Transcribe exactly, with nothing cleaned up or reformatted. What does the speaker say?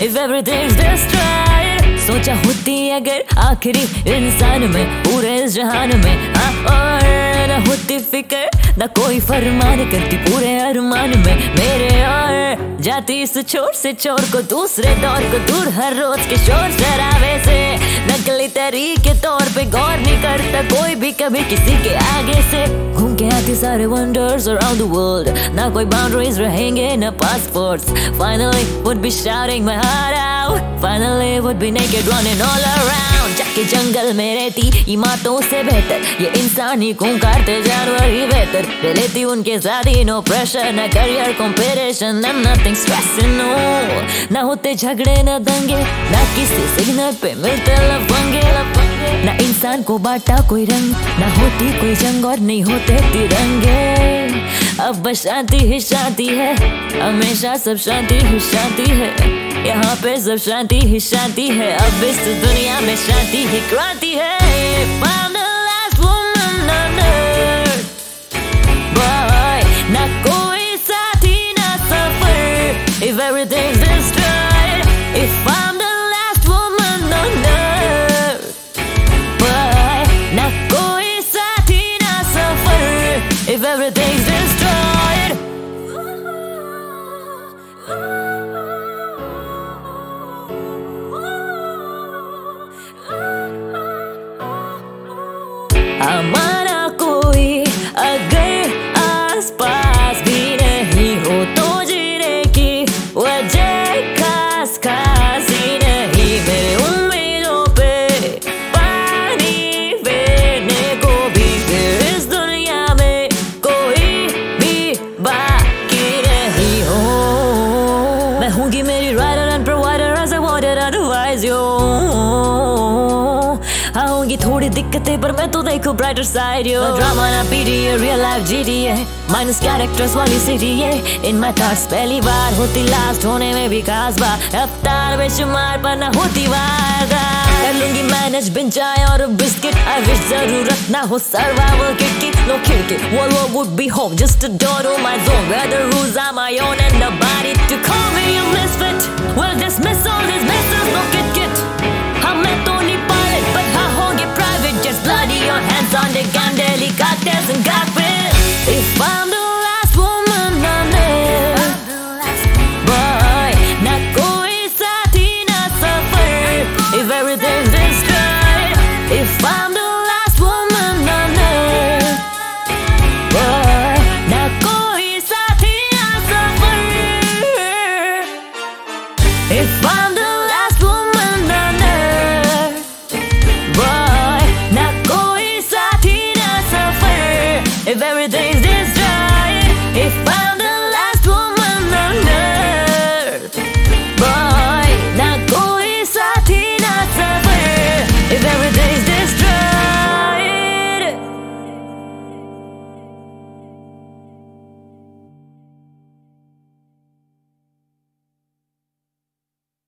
if everything's destroyed. सोचा होती अगर आखिरी इंसान में पूरे इस जहान में, हाँ, और न होती फिक्र न कोई फरमान करती पूरे अरमान में मेरे, और जाती इस छोर से चोर को दूसरे दौर को दूर हर रोज के शोर शराबे से। नकली तरीके तौर पे गौर नहीं करता कोई भी कभी किसी के आगे से। घूम के आते सारे wonders around the world, ना कोई boundaries रहेंगे ना passports. Finally would be shouting my heart out, finally would be naked running all around. जाके जंगल में रहती इमारतों से बेहतर ये इंसान ही खूंखारते जानवर ही बेहतर। ले लेती उनके साथ ही no pressure ना career competition, I'm nothing stressing no। ना होते झगड़े ना दंगे ना किसी सिग्नल पे मिलते लफंगे, ना इंसान को बांटा कोई रंग ना होती कोई जंग और नहीं होते तिरंगे। अब बस शांति ही शांति है, हमेशा सब शांति ही शांति है, यहाँ पे सब शांति ही शांति है। अब इस दुनिया में शांति ही क्रांति है। I'm the last woman on earth, boy, ना कोई साथी ना सफर, if everything's destroyed, if I'm the last woman on earth, boy, ना कोई साथी ना सफर, if everything's destroyed। हमारा कोई अगर आस पास भी नहीं हो तो जीने की वजह खास खास ही नहीं। मेरे उम्मीदों पे पानी फेरने को भी फिर इस दुनिया में कोई भी बाकी नहीं हो। मैं हूँगी मेरी rider and provider as I wanted otherwise you। आऊंगी थोड़ी दिक्कतें पर मैं तो देखूं ब्राइटर साइड यो। ड्रामा ना पीडी है रियल लाइफ जीडी है, माइनस कैरेक्टर्स वाली सिटी है। इन माय थॉट्स पहली बार होती लास्ट होने में भी खास बात, रफ्तार बेशुमार पर ना होती वारदात। कर लूंगी मैनेज बिन चाय और बिस्किट, आई विश जरूरत ना हो सर्वाइवल किट की। नो खिड़की world war would be home, just a door to my zone where the rules are my own and nobody to call me a misfit। Well dismiss all these misses, no kit kit। हाँ मैं तो नहीं pilot but हाँ होंगे private jets, bloody your hands on the gun, daily cocktails and cockpits। If I'm the last woman on earth, boy, ना कोई साथी ना सफर, if everything's destroyed, if I'm the last woman on earth, boy, ना कोई साथी ना सफर, if I'm the